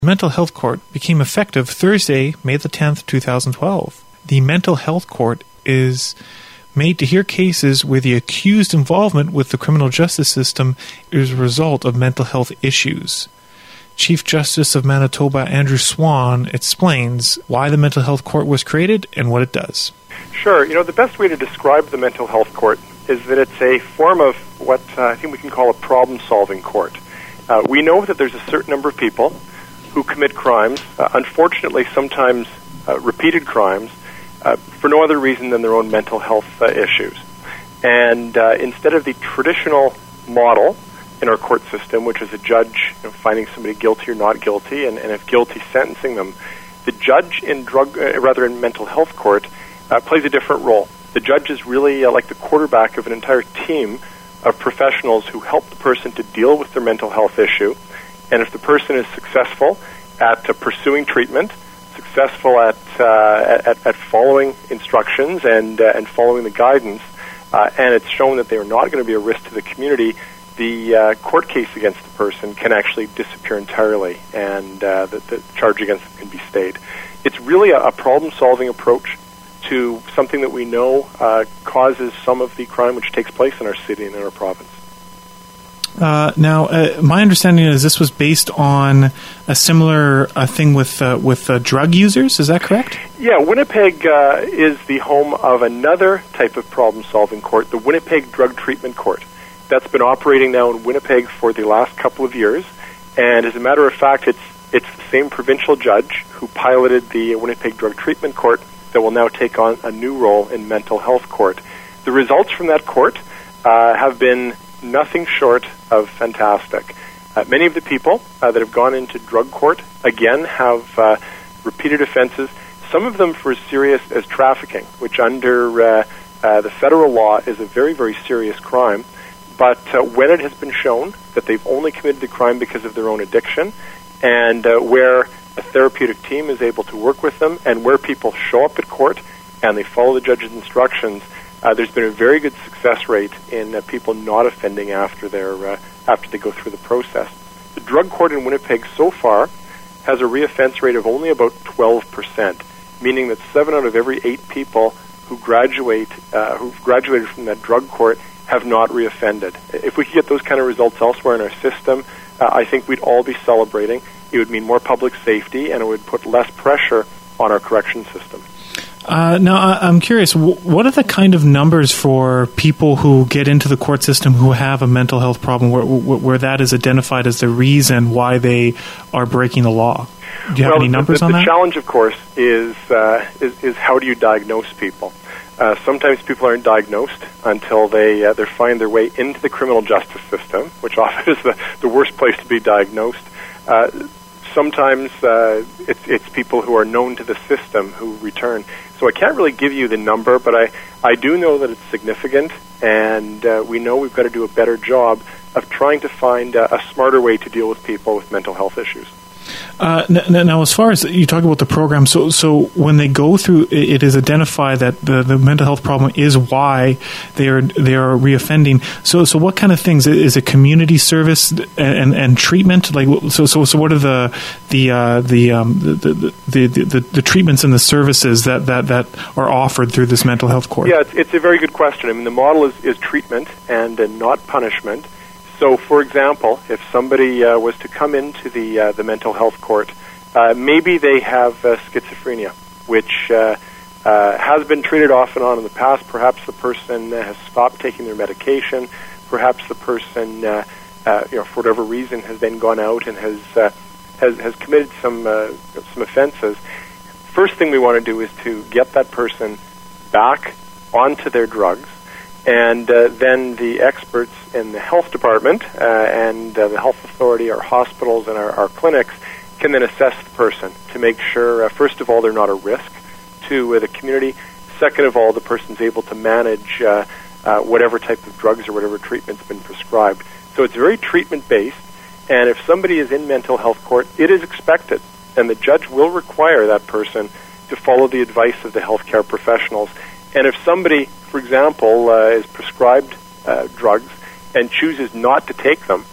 Mental Health Court became effective Thursday, May the 10th, 2012. The Mental Health Court is made to hear cases where the accused involvement with the criminal justice system is a result of mental health issues. Chief Justice of Manitoba Andrew Swan explains why the Mental Health Court was created and what it does. Sure. The best way to describe the Mental Health Court is that it's a form of what I think we can call a problem-solving court. We know that there's a certain number of people who commit crimes, unfortunately sometimes repeated crimes, for no other reason than their own mental health issues. And instead of the traditional model in our court system, which is a judge finding somebody guilty or not guilty, and if guilty, sentencing them, the judge in mental health court plays a different role. The judge is really like the quarterback of an entire team of professionals who help the person to deal with their mental health issue. And if the person is successful at pursuing treatment, successful at following instructions and following the guidance, and it's shown that they are not going to be a risk to the community, the court case against the person can actually disappear entirely, and the charge against them can be stayed. It's really a problem-solving approach to something that we know causes some of the crime which takes place in our city and in our province. Now, my understanding is this was based on a similar thing with drug users. Is that correct? Yeah, Winnipeg is the home of another type of problem-solving court, the Winnipeg Drug Treatment Court. That's been operating now in Winnipeg for the last couple of years, and as a matter of fact, it's the same provincial judge who piloted the Winnipeg Drug Treatment Court that will now take on a new role in Mental Health Court. The results from that court have been nothing short of fantastic. Many of the people that have gone into drug court, again, have repeated offenses, some of them for as serious as trafficking, which under the federal law is a very, very serious crime. But when it has been shown that they've only committed the crime because of their own addiction, and where a therapeutic team is able to work with them, and where people show up at court and they follow the judge's instructions, there's been a very good success rate in people not offending after they go through the process. The drug court in Winnipeg so far has a reoffense rate of only about 12%, meaning that 7 out of every 8 people who've graduated from that drug court have not reoffended. If we could get those kind of results elsewhere in our system, I think we'd all be celebrating. It would mean more public safety, and it would put less pressure on our correction system. Now, I'm curious, what are the kind of numbers for people who get into the court system who have a mental health problem where that is identified as the reason why they are breaking the law? Do you have any numbers on that? The challenge, of course, is how do you diagnose people? Sometimes people aren't diagnosed until they find their way into the criminal justice system, which often is the worst place to be diagnosed. Sometimes it's people who are known to the system who return. So I can't really give you the number, but I do know that it's significant, and we know we've got to do a better job of trying to find a smarter way to deal with people with mental health issues. Now, as far as you talk about the program, so when they go through, it is identified that the mental health problem is why they are reoffending. So what kind of things is it? Community service and treatment? Like so what are the treatments and the services that are offered through this mental health court? Yeah, it's a very good question. I mean, the model is treatment and not punishment. So, for example, if somebody was to come into the mental health court, maybe they have schizophrenia, which has been treated off and on in the past. Perhaps the person has stopped taking their medication. Perhaps the person, for whatever reason, has then gone out and has committed some offenses. First thing we want to do is to get that person back onto their drugs. And then the experts in the health department and the health authority, our hospitals and our clinics can then assess the person to make sure, first of all, they're not a risk to the community. Second of all, the person's able to manage whatever type of drugs or whatever treatment's been prescribed. So it's very treatment-based, and if somebody is in mental health court, it is expected, and the judge will require that person to follow the advice of the healthcare professionals. And if somebody, for example, is prescribed drugs and chooses not to take them,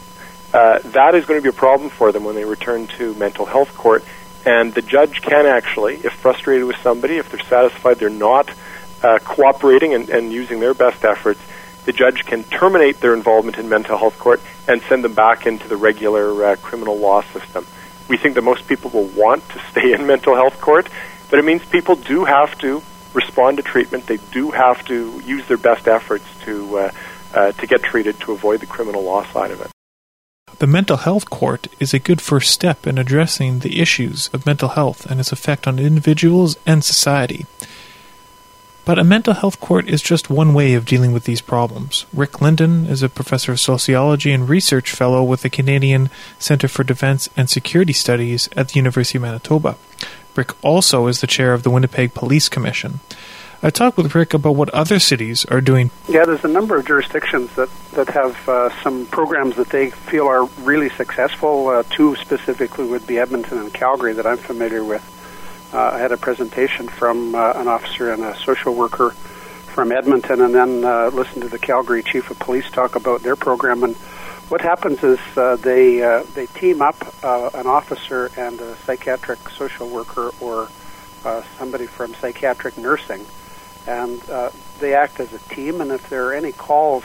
that is going to be a problem for them when they return to mental health court. And the judge can actually, if frustrated with somebody, if they're satisfied they're not cooperating and using their best efforts, the judge can terminate their involvement in mental health court and send them back into the regular criminal law system. We think that most people will want to stay in mental health court, but it means people do have to respond to treatment. They do have to use their best efforts to get treated to avoid the criminal law side of it. The mental health court is a good first step in addressing the issues of mental health and its effect on individuals and society. But a mental health court is just one way of dealing with these problems. Rick Linden is a professor of sociology and research fellow with the Canadian Centre for Defence and Security Studies at the University of Manitoba. Rick also is the chair of the Winnipeg Police Commission. I talked with Rick about what other cities are doing. Yeah, there's a number of jurisdictions that have some programs that they feel are really successful. Two specifically would be Edmonton and Calgary that I'm familiar with. I had a presentation from an officer and a social worker from Edmonton, and then listened to the Calgary Chief of Police talk about their program. And what happens is they team up an officer and a psychiatric social worker or somebody from psychiatric nursing, and they act as a team. And if there are any calls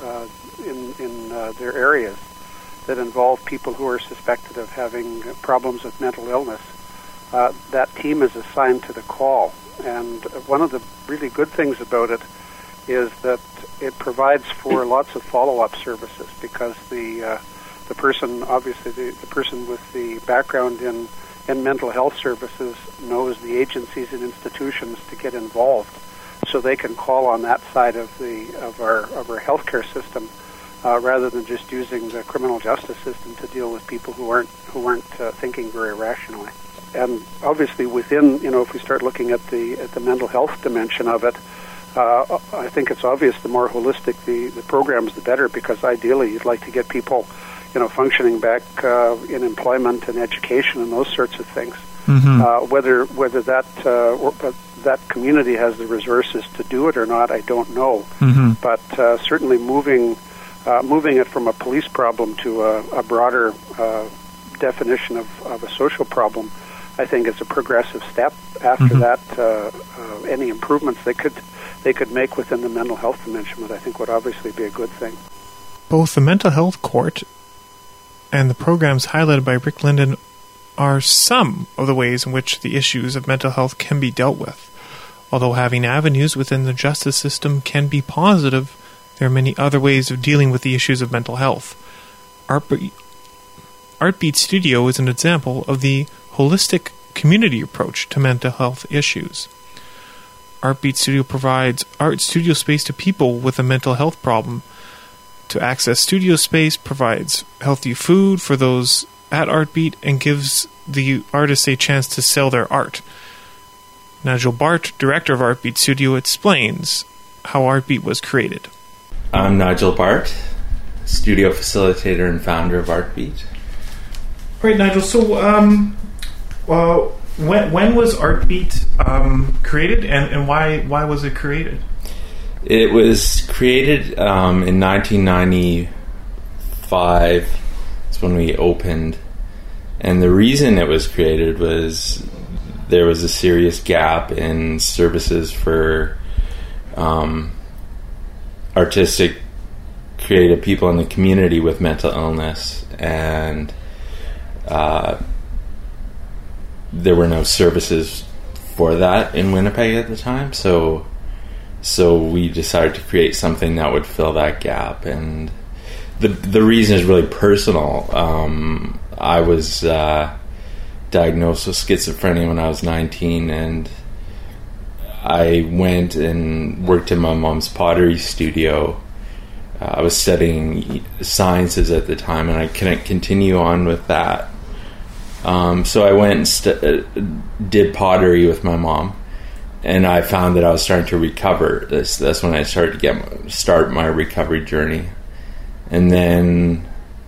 in their areas that involve people who are suspected of having problems with mental illness, that team is assigned to the call. And one of the really good things about it is that it provides for lots of follow-up services, because the person, obviously the person with the background in mental health services knows the agencies and institutions to get involved, so they can call on that side of our healthcare system rather than just using the criminal justice system to deal with people who aren't thinking very rationally. And obviously within, if we start looking at the mental health dimension of it, I think it's obvious the more holistic the programs, the better, because ideally you'd like to get people, functioning back in employment and education and those sorts of things. Mm-hmm. Whether that community has the resources to do it or not, I don't know. Mm-hmm. But certainly moving it from a police problem to a broader definition of a social problem, I think it's a progressive step. After mm-hmm. that, any improvements they could make within the mental health dimension, I think would obviously be a good thing. Both the mental health court and the programs highlighted by Rick Linden are some of the ways in which the issues of mental health can be dealt with. Although having avenues within the justice system can be positive, there are many other ways of dealing with the issues of mental health. Artbeat Studio is an example of the holistic community approach to mental health issues. Artbeat Studio provides art studio space to people with a mental health problem. To access studio space, provides healthy food for those at Artbeat, and gives the artists a chance to sell their art. Nigel Bart, director of Artbeat Studio, explains how Artbeat was created. I'm Nigel Bart, studio facilitator and founder of Artbeat. Right, Nigel. So, when was Artbeat created, and why was it created? It was created in 1995. That's when we opened, and the reason it was created was there was a serious gap in services for artistic, creative people in the community with mental illness, and there were no services for that in Winnipeg at the time, so we decided to create something that would fill that gap. And the reason is really personal. I was diagnosed with schizophrenia when I was 19, and I went and worked in my mom's pottery studio. I was studying sciences at the time, and I couldn't continue on with that. So I went and did pottery with my mom, and I found that I was starting to recover. That's when I started to start my recovery journey. And then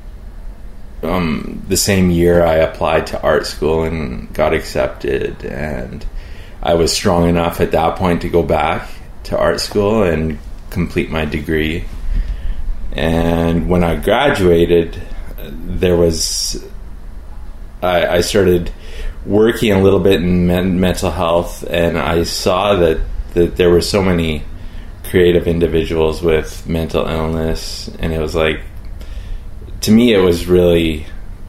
the same year I applied to art school and got accepted, and I was strong enough at that point to go back to art school and complete my degree. And when I graduated, there was I started working a little bit in mental health, and I saw that there were so many creative individuals with mental illness, and it was like, to me, it was really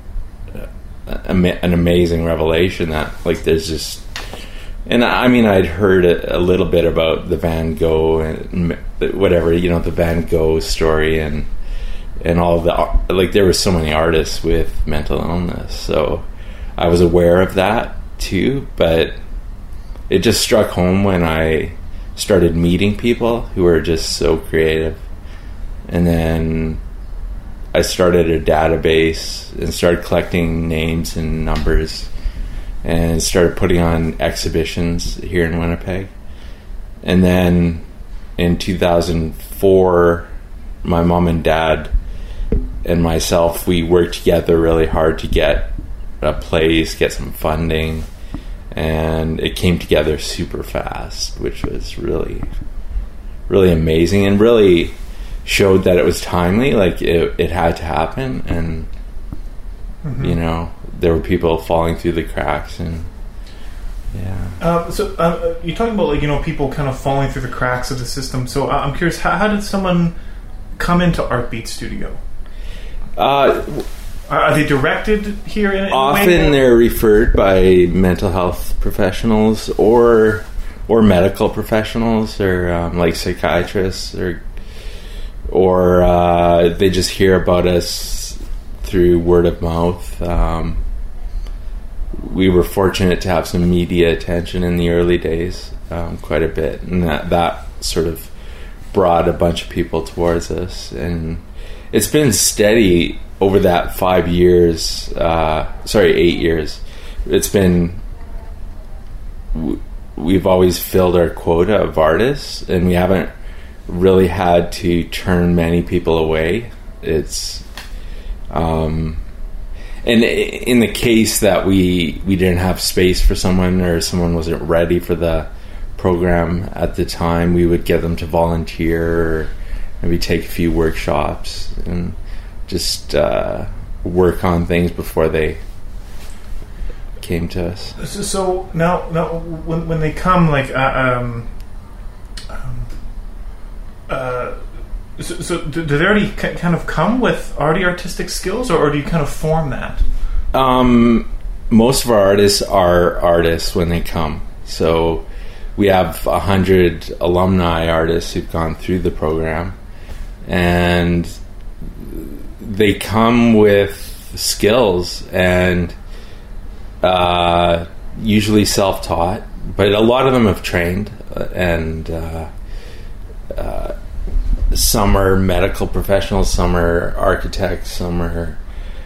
an amazing revelation that, like, there's just, and I mean, I'd heard a little bit about the Van Gogh and whatever, the Van Gogh story and all of the, like, there were so many artists with mental illness, so I was aware of that too, but it just struck home when I started meeting people who were just so creative. And then I started a database and started collecting names and numbers and started putting on exhibitions here in Winnipeg. And then in 2004, my mom and dad and myself, we worked together really hard to get a place, get some funding, and it came together super fast, which was really, really amazing, and really showed that it was timely, like it had to happen, and there were people falling through the cracks, and so you're talking about, like, people kind of falling through the cracks of the system. So I'm curious, how did someone come into Artbeat Studio? Are they directed here in often they're referred by mental health professionals or medical professionals, or like psychiatrists, or they just hear about us through word of mouth. We were fortunate to have some media attention in the early days, quite a bit, and that sort of brought a bunch of people towards us, and it's been steady over that 8 years. It's been, we've always filled our quota of artists, and we haven't really had to turn many people away. It's and in the case that we didn't have space for someone, or someone wasn't ready for the program at the time, we would get them to volunteer, or maybe take a few workshops and just work on things before they came to us. So now when they come, like, so do they already kind of come with already artistic skills, or do you kind of form that? Most of our artists are artists when they come. So we have 100 alumni artists who've gone through the program, and they come with skills, and usually self-taught, but a lot of them have trained, and some are medical professionals, some are architects, some are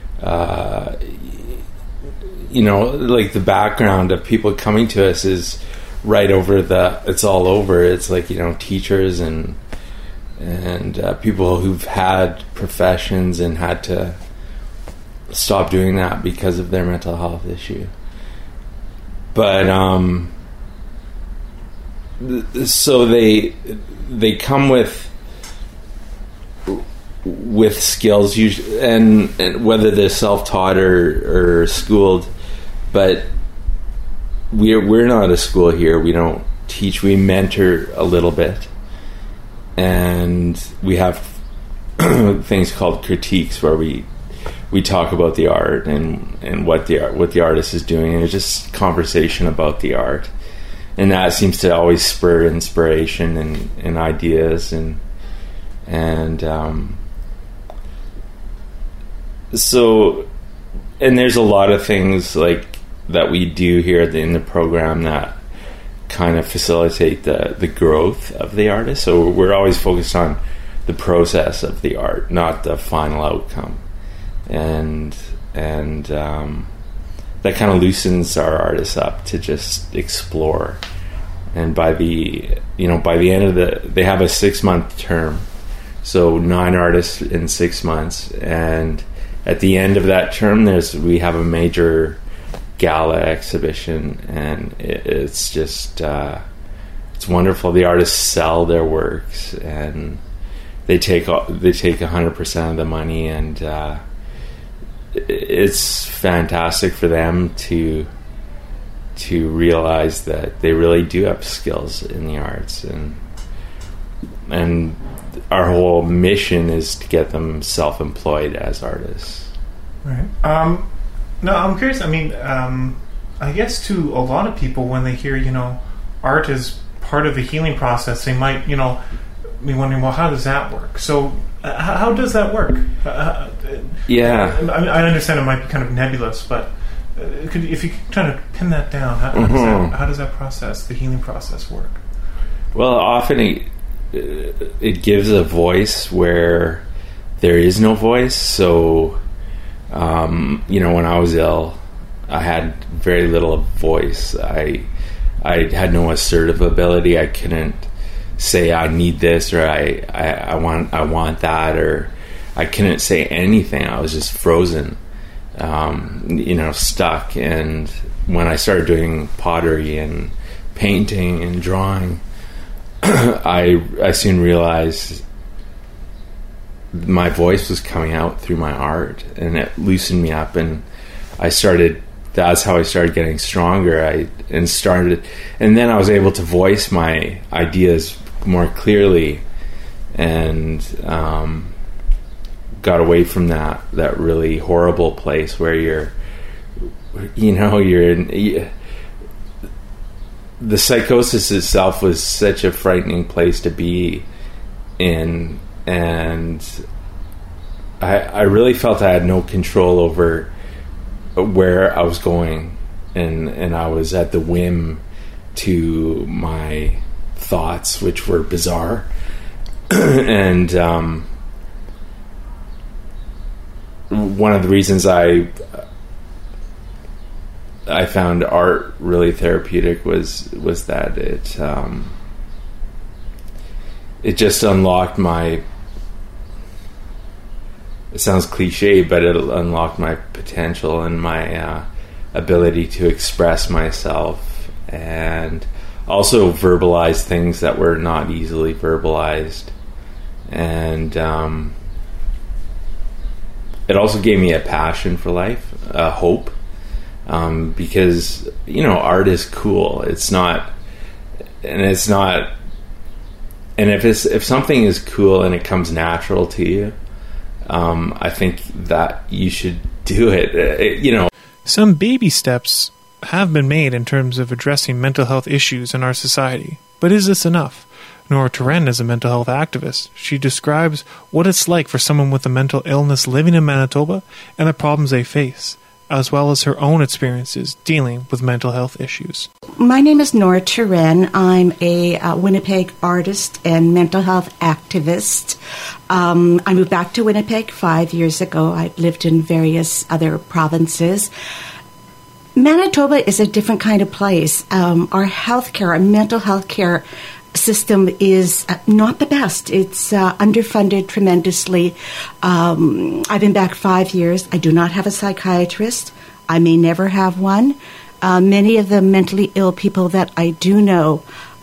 like, the background of people coming to us is right over it's all over. It's like, teachers and people who've had professions and had to stop doing that because of their mental health issue. But so they come with skills, usually, and whether they're self-taught or schooled. But we're not a school here. We don't teach. We mentor a little bit. And we have things called critiques, where we talk about the art and what the artist is doing, and it's just conversation about the art, and that seems to always spur inspiration and ideas, and so, and there's a lot of things like that we do here in the program that kind of facilitate the growth of the artist. So we're always focused on the process of the art, not the final outcome, and that kind of loosens our artists up to just explore. And by the end of they have a 6-month term, so 9 artists in 6 months, and at the end of that term, we have a major gala exhibition, and it's just it's wonderful. The artists sell their works, and they take 100% of the money, and it's fantastic for them to realize that they really do have skills in the arts, and our whole mission is to get them self-employed as artists. Right. No, I'm curious. I mean, I guess to a lot of people, when they hear, art is part of the healing process, they might, be wondering, well, how does that work? So, how does that work? Yeah. I mean, I understand it might be kind of nebulous, but if you could kind of pin that down, how does that process, the healing process, work? Well, often it gives a voice where there is no voice. So, when I was ill, I had very little voice. I had no assertive ability. I couldn't say I need this, or I want that, or I couldn't say anything. I was just frozen, stuck. And when I started doing pottery and painting and drawing, I soon realized my voice was coming out through my art, and it loosened me up, and that's how I started getting stronger. And then I was able to voice my ideas more clearly, and got away from that really horrible place where you're in. The psychosis itself was such a frightening place to be in, and I really felt I had no control over where I was going, and I was at the whim to my thoughts, which were bizarre. And one of the reasons I found art really therapeutic was that it just unlocked my. It sounds cliche, but it unlocked my potential and my ability to express myself, and also verbalize things that were not easily verbalized. And it also gave me a passion for life, a hope. Because art is cool. And if something is cool and it comes natural to you, I think that you should do it. Some baby steps have been made in terms of addressing mental health issues in our society, but is this enough? Nora Turen is a mental health activist. She describes what it's like for someone with a mental illness living in Manitoba and the problems they face, as well as her own experiences dealing with mental health issues. My name is Nora Turen. I'm a Winnipeg artist and mental health activist. I moved back to Winnipeg 5 years ago. I lived in various other provinces. Manitoba is a different kind of place. Our healthcare, our mental health care system is not the best. It's underfunded tremendously. I've been back 5 years. I do not have a psychiatrist. I may never have one. Many of the mentally ill people that I do know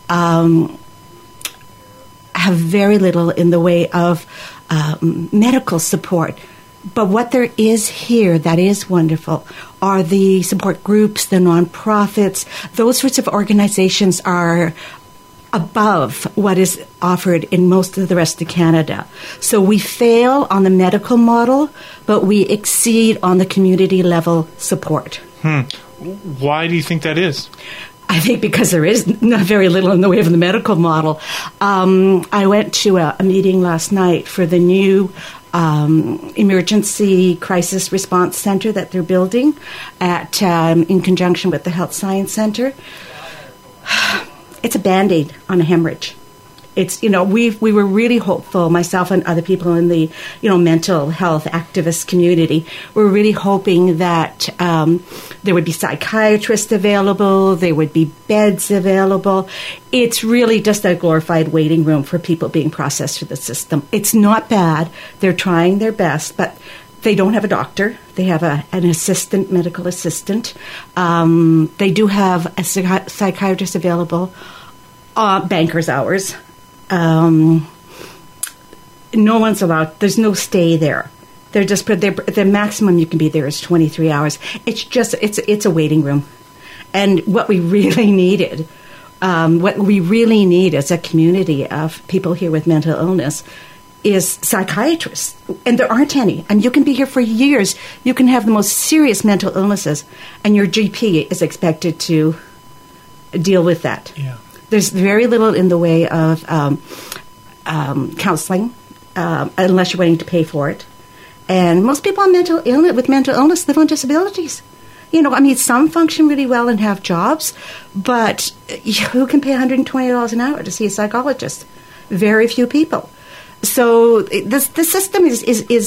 have very little in the way of medical support. But what there is here that is wonderful are the support groups, the nonprofits. Those sorts of organizations are above what is offered in most of the rest of Canada. So we fail on the medical model, but we exceed on the community level support. Why do you think that is? I think because there is not very little in the way of the medical model. I went to a meeting last night for the new emergency crisis response center that they're building in conjunction with the Health Science Center. It's a Band-Aid on a hemorrhage. It's, we were really hopeful, myself and other people in the, mental health activist community, were really hoping that there would be psychiatrists available, there would be beds available. It's really just a glorified waiting room for people being processed through the system. It's not bad. They're trying their best, but they don't have a doctor. They have an medical assistant. They do have a psychiatrist available, banker's hours. No one's allowed. There's no stay there. They're just the maximum you can be there is 23 hours. It's a waiting room, and what we really need as a community of people here with mental illness is psychiatrists, and there aren't any. And you can be here for years. You can have the most serious mental illnesses, and your GP is expected to deal with that. Yeah. There's very little in the way of counseling, unless you're willing to pay for it. And most people with mental illness live on disabilities. Some function really well and have jobs, but who can pay $120 an hour to see a psychologist? Very few people. So the system is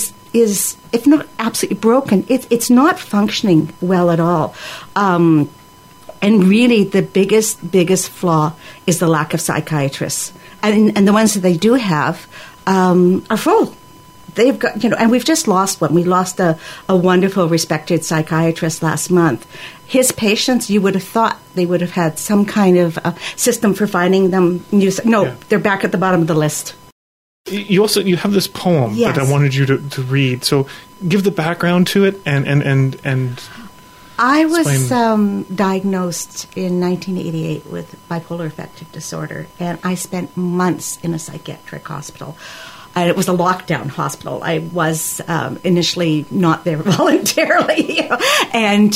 if not absolutely broken, it's not functioning well at all. And really, the biggest flaw is the lack of psychiatrists, and the ones that they do have are full. They've got, and we've just lost one. We lost a wonderful, respected psychiatrist last month. His patients, you would have thought they would have had some kind of system for finding them. They're back at the bottom of the list. You have this poem Yes. that I wanted you to read. So give the background to it and I was diagnosed in 1988 with bipolar affective disorder, and I spent months in a psychiatric hospital. It was a lockdown hospital. I was initially not there voluntarily, and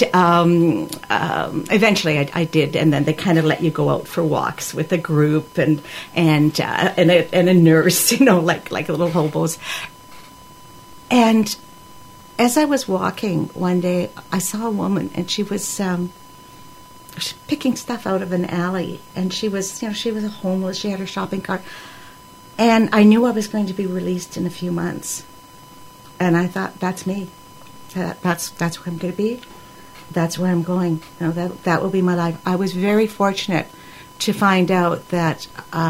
eventually I did. And then they kind of let you go out for walks with a group and a nurse, like little hobos. And as I was walking one day, I saw a woman, and she was picking stuff out of an alley, and she was homeless. She had her shopping cart. And I knew I was going to be released in a few months. And I thought, that's me. That's where I'm going to be. That's where I'm going. That will be my life. I was very fortunate to find out that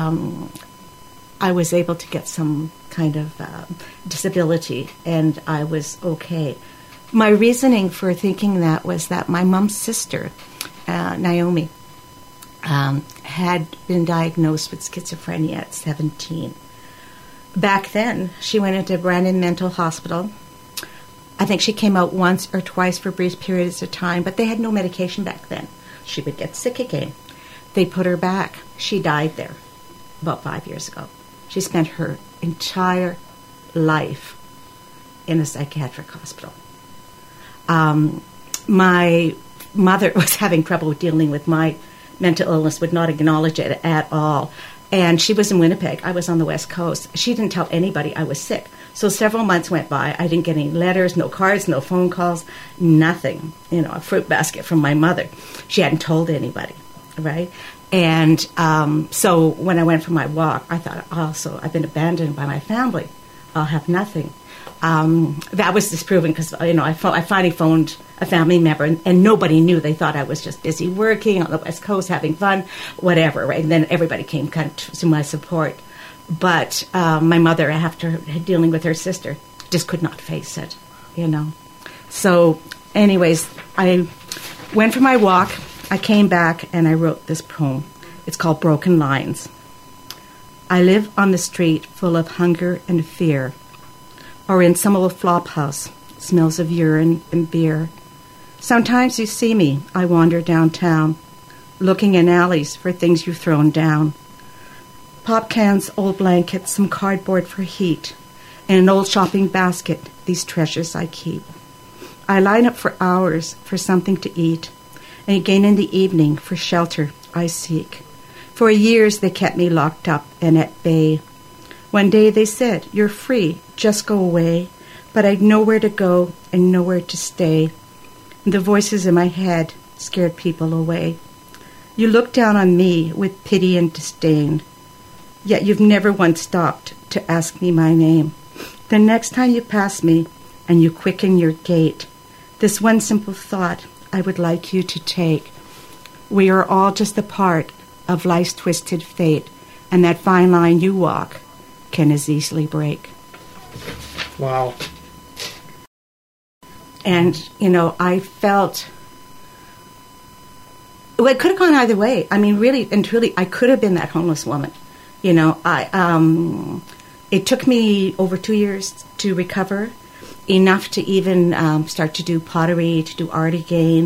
I was able to get some kind of disability, and I was okay. My reasoning for thinking that was that my mom's sister, Naomi, had been diagnosed with schizophrenia at 17. Back then, she went into Brandon Mental Hospital. I think she came out once or twice for brief periods of time, but they had no medication back then. She would get sick again. They put her back. She died there about 5 years ago. She spent her entire life in a psychiatric hospital. My mother was having trouble dealing with my mental illness, would not acknowledge it at all. And she was in Winnipeg. I was on the West Coast. She didn't tell anybody I was sick. So several months went by. I didn't get any letters, no cards, no phone calls, nothing. A fruit basket from my mother. She hadn't told anybody, right? And so when I went for my walk, I thought, I've been abandoned by my family. I'll have nothing. That was disproven because, I finally phoned a family member, and nobody knew. They thought I was just busy working on the West Coast, having fun, whatever, right? And then everybody came kind of to my support. But my mother, after dealing with her sister, just could not face it, So anyways, I went for my walk. I came back, and I wrote this poem. It's called Broken Lines. I live on the street full of hunger and fear, or in some old flop house, smells of urine and beer. Sometimes you see me, I wander downtown, looking in alleys for things you've thrown down. Pop cans, old blankets, some cardboard for heat, and an old shopping basket, these treasures I keep. I line up for hours for something to eat, and again in the evening for shelter I seek. For years they kept me locked up and at bay. One day they said, "You're free, just go away." But I'd nowhere to go and nowhere to stay. The voices in my head scared people away. You look down on me with pity and disdain, yet you've never once stopped to ask me my name. The next time you pass me and you quicken your gait, this one simple thought I would like you to take. We are all just a part of life's twisted fate, and that fine line you walk can as easily break. Wow. And, I felt... Well, it could have gone either way. I mean, really and truly, I could have been that homeless woman. It took me over 2 years to recover. enough to even start to do pottery, to do art again.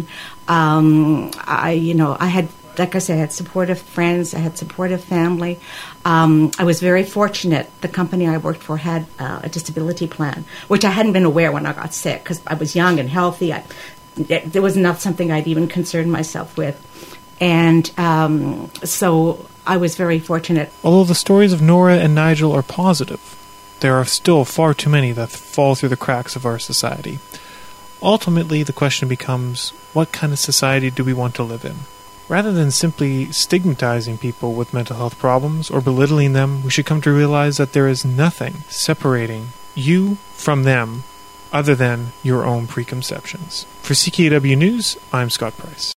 I had, like I said, I had supportive friends, I had supportive family. I was very fortunate. The company I worked for had a disability plan, which I hadn't been aware when I got sick because I was young and healthy. There was not something I'd even concerned myself with. And so I was very fortunate. Although the stories of Nora and Nigel are positive, there are still far too many that fall through the cracks of our society. Ultimately, the question becomes, what kind of society do we want to live in? Rather than simply stigmatizing people with mental health problems or belittling them, we should come to realize that there is nothing separating you from them other than your own preconceptions. For CKW News, I'm Scott Price.